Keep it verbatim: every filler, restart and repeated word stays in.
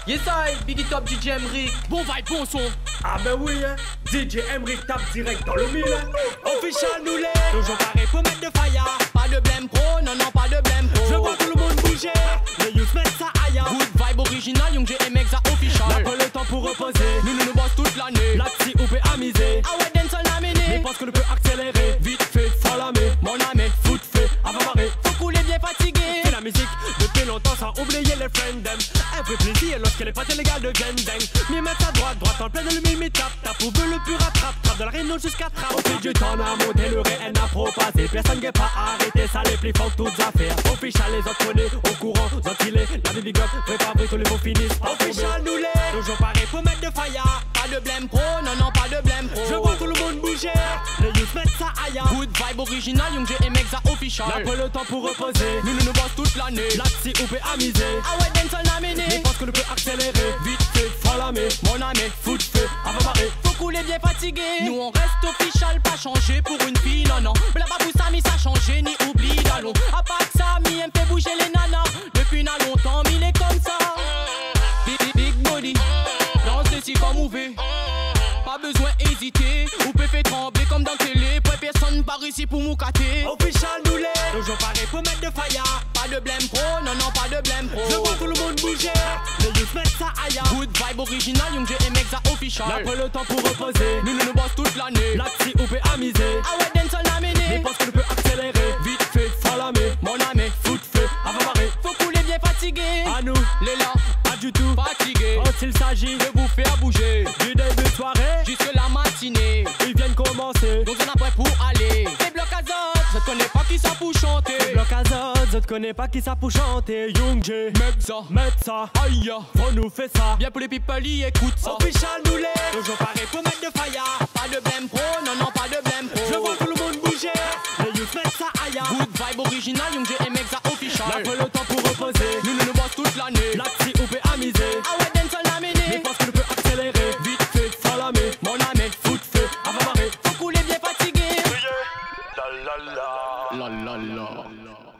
Yes I, Biggie Top D J Emric. Bon vibe, bon son. Ah ben oui hein, D J Emric tape direct dans le mille hein. Official nous l'est. Toujours pareil pour mettre de fire. Pas de blême pro, non non pas de blême pro. Je vois tout le monde bouger, les youths mettent ça aïe. Good vibe original, Young G M X à official. N'a pas le temps pour reposer, Nous nous nous bosse toute l'année. là-dessus on peut amuser. Ah ouais, dance on Mais laminé. pense qu'on peut accélérer, vite fait, falamer. Mon ami, Foot fait, avant marrer. faut couler bien fatigué. Et la musique, depuis longtemps sans oublier les friends them. Un peu plaisir lorsqu'elle est pas illégale de gendeng. Mi mettre à droite, droite en plein de le mille, mi tape. Tape ou veut le plus rattrape, trappe de la réunion jusqu'à trappe. Au fil du temps, on a monté le réel n'a propagé. Personne n'est pas arrêté, ça les plus fort toutes affaires. Official les autres connaît, au courant, ventilé. La big up, préparé, tous les mots finissent. Official nous l'est. Toujours pareil pour mettre de fire. Pas de blême pro, non non pas de blême pro. Je vois tout le monde bouger, les youths mettent ça aïe. Good vibe original, Young G M X à official. N'a pas le temps pour reposer, Nous nous nous bosse toute l'année. là-dessus on peut amuser. Ah ouais, dance on Mais laminé. pense qu'on peut accélérer, vite fait, falamer. Mon ami, Foot fait, avant marrer. faut couler bien fatigué. Nous on reste official, pas changé pour une fille, non non. Blababou Sami ça changé, ni oubli d'allons. À part que ça, mi aime fait bouger les nanas. Depuis n'a longtemps, mi il est comme ça. Big, big, big body, danse de si comme ouvé. Pas besoin hésiter, ou peut faire trembler comme dans télé. Pour personne par ici pour moukater. Official nous l'est. Toujours pareil pour mettre de fire. Pas de blême pro, non non pas de blême pro. Je vois tout le monde bouger, les youths mettent ça aïe. Good vibe original, Young G M X à official. N'a pas le temps pour reposer, Nous nous nous bosse toute l'année. là-dessus on peut amuser. Ah ouais, dance on Mais laminé. pense qu'on peut accélérer, vite fait, falamer. Mon ami, Foot fait, avant marrer. faut couler bien fatigué. À nous, Les là, pas du tout. fatigué. Quand il s'agit De vous faire bouger. du début de soirée, Jusque la matinée. ils viennent commencer. Donc on a prêt pour aller. Les blocs azote, je connais pas qui ça pour chanter. Bloc azote, je te connais pas qui ça pour chanter. Young J, Mec ça, mettre ça, aïe. faut nous faire ça. Bien pour les people, y écoute ça. Official nous l'est. Toujours pareil pour mettre de fire. Pas de blême pro, non non pas de blême pro. Je vois tout le monde bouger, les youths mettent ça aïe. Good vibe original, Young G M X à official. N'a pas le temps pour reposer, Nous nous nous bosse toute l'année. là-dessus on peut amuser. Ah ouais, dance on Mais laminé. pense qu'on peut accélérer, vite fait, falamer. Mon ami, Foot fait, avant marrer. faut couler bien fatigué. La la la. La la la.